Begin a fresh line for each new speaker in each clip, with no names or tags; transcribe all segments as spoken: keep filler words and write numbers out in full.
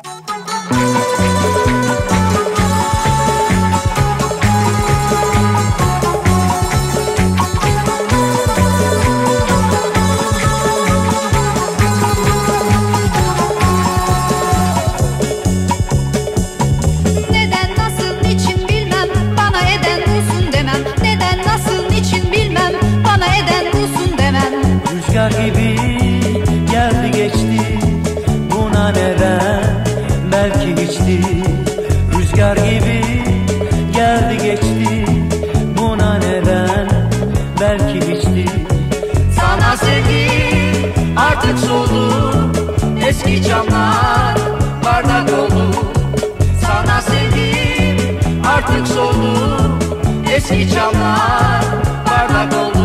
Rüzgar gibi geldi geçti, buna neden belki hiçti. Rüzgar gibi geldi geçti, buna neden belki hiçti.
Sana sevgim artık soldu, eski camlar bardak oldu. Sana sevgim artık soldu, eski camlar bardak oldu.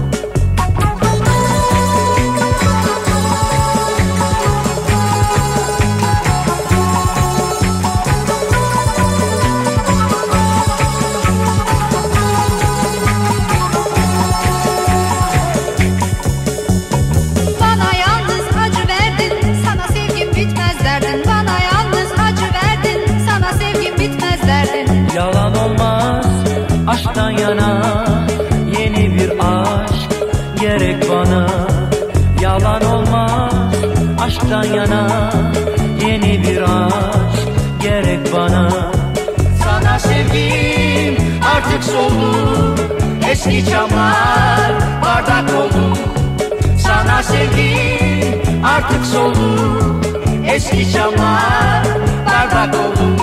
Yalan olmaz aşktan yana, yeni bir aşk gerek bana. Yalan olmaz aşktan yana, yeni bir aşk gerek bana.
Sana sevgim artık soldu, eski camlar bardak oldu. Sana sevgim artık soldu, eski camlar bardak oldu.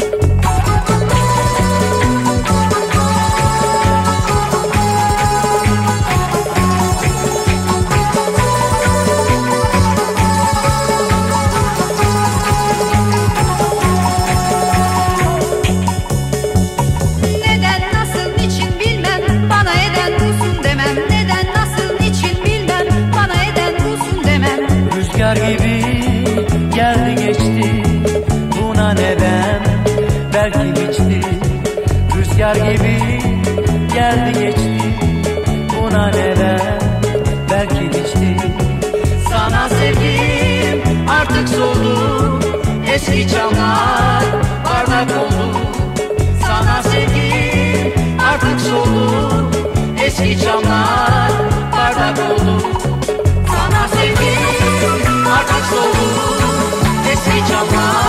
Rüzgar gibi geldi geçti, buna neden belki hiçti. Rüzgar gibi geldi geçti, buna neden belki hiçti.
Sana sevgim artık soldu, eski camlar bardak oldu. Sana sevgim artık soldu, eski camlar bardak oldu. Sana sevgim artık soldu, eski camlar